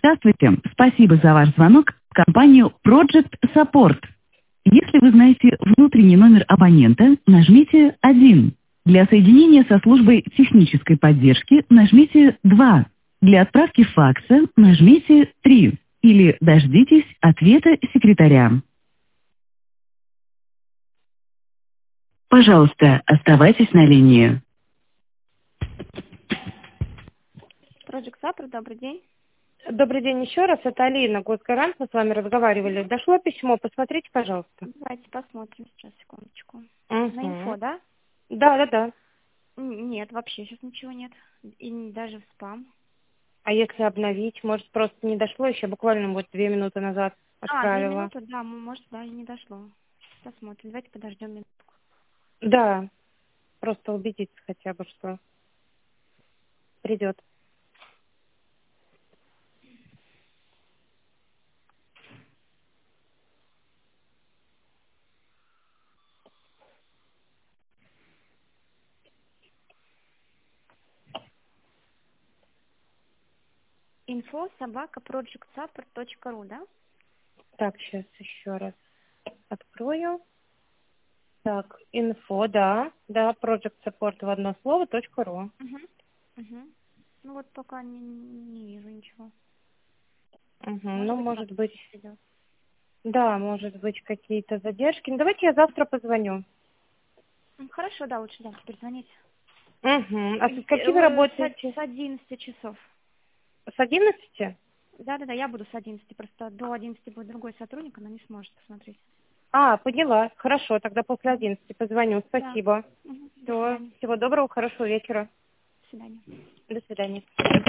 Здравствуйте. Спасибо за ваш звонок в компанию Project Support. Если вы знаете внутренний номер абонента, нажмите 1. Для соединения со службой технической поддержки нажмите 2. Для отправки факса нажмите 3. Или дождитесь ответа секретаря. Пожалуйста, оставайтесь на линии. Project Support, добрый день. Добрый день еще раз, это Алина, Госгарант, мы с вами разговаривали. Дошло письмо, посмотрите, пожалуйста. Давайте посмотрим сейчас, секундочку. Угу. На инфо, да? Да. Нет, вообще сейчас ничего нет. И даже в спам. А если обновить, может, просто не дошло, еще буквально вот 2 минуты назад 2 отправила. минуты, да, может, да, и не дошло. Посмотрим, давайте подождем минутку. Да, просто убедиться хотя бы, что придет. info@projectsupport.ru, да? Так, сейчас еще раз открою. Так, инфо, да, Project Support в одно слово, .ru. Угу. Ну вот пока не вижу ничего. Угу. Может Ну, быть, может быть, придет. да, может быть, какие-то задержки. Ну, давайте я завтра позвоню. Хорошо, да, лучше завтра перезвонить. Угу. А со скольки вы работаете? С 11 часов. С 11? Да, я буду с 11, просто до 11 будет другой сотрудник, она не сможет посмотреть. Поняла. Хорошо, тогда после 11 позвоню. Спасибо. Да. До Все. свидания. Всего доброго, хорошего вечера. До свидания. До свидания.